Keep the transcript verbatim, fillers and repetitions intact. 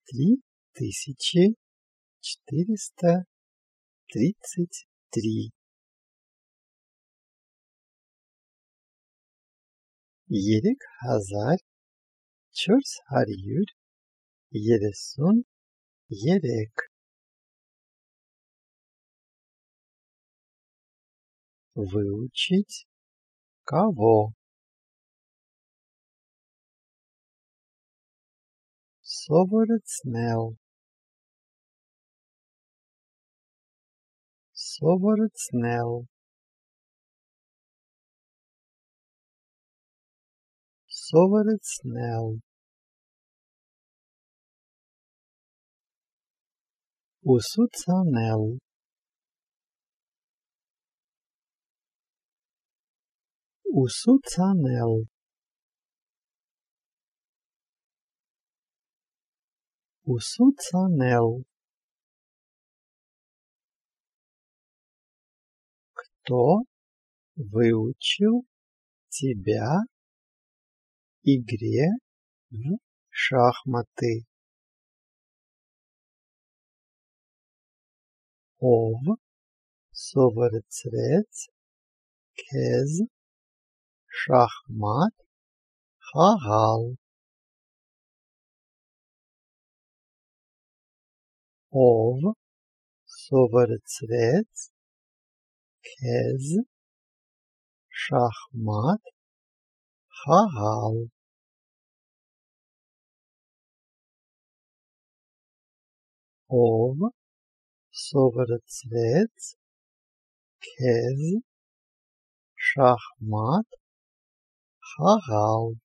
три тысячи четыреста тридцать три. Yedek hazar çörs haryür yeresun yerek. Выучить кого? Совороцнел. Совороцнел. Совороцнел. Усуцанел. Усуцанел. Усуцанел. Кто выучил тебя игре в шахматы? Ов совороцрец кез шахмат хагал. Ов совороцрец кез шахмат хагал. Ов совороцрец кез шахмат хагал.